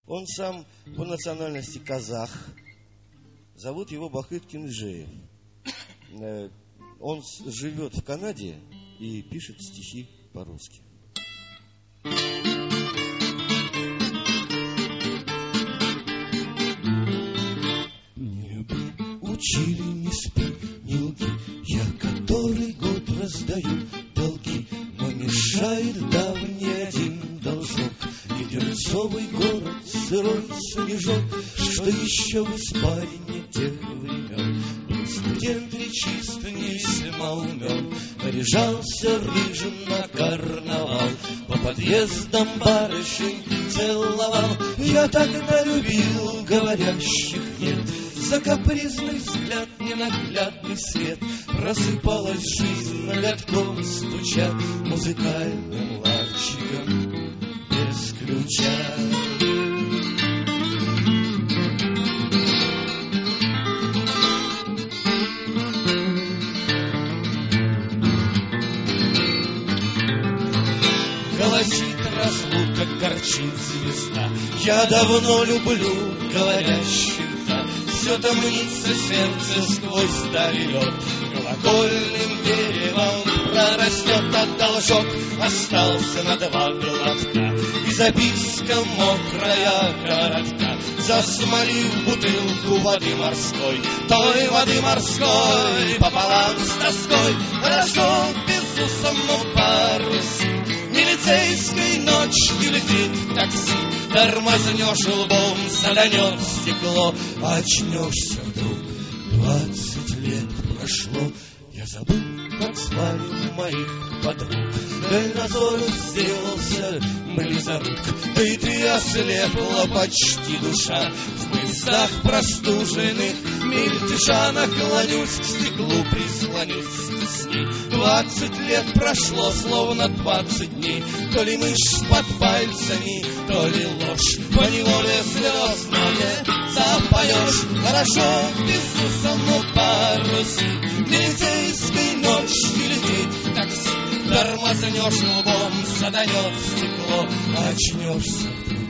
Он сам по национальности казах. Зовут его Бахыт Кинжеев. Он живет в Канаде и пишет стихи по-русски. Не учили, не спи, не лги, я который год раздаю долги, но мешает давний один должок. Дерцовый город, сырой снежок, что еще в испарине тех времен. Был студент речист, весьма умен, наряжался рыжим на карнавал, по подъездам барышень целовал. Я тогда любил, говорящих нет, за капризный взгляд, ненаглядный свет. Просыпалась жизнь, ноготком стуча, музыкальным ларчиком без ключа. Голосит разлука, горчит звезда. Я давно люблю говорящих, да. Все томится сердце сквозь даль лед. Колокольным деревом прорастет, а должок остался на 2 глотка. И записка мокрая, коротка, засмолив бутылку воды морской, той воды морской пополам с тоской. Хорошо безусому парусе милицейской ночью летит такси. Тормознешь лбом, саданет стекло, а очнешься вдруг. 20 лет прошло. Я забыл, как звали моих подруг. Дальнозоров сделался близорук, да и ты ослепла почти душа. В поездах простуженных мельтеша наклонюсь к стеклу, прислонюсь к стене. 20 лет прошло, словно 20 дней. То ли мышь под пальцами, то ли ложь. Поневоле слезно мне запоешь. Хорошо безусому парусе милицейской ночью лететь такси. Тормознешь лбом, саданет стекло, очнешься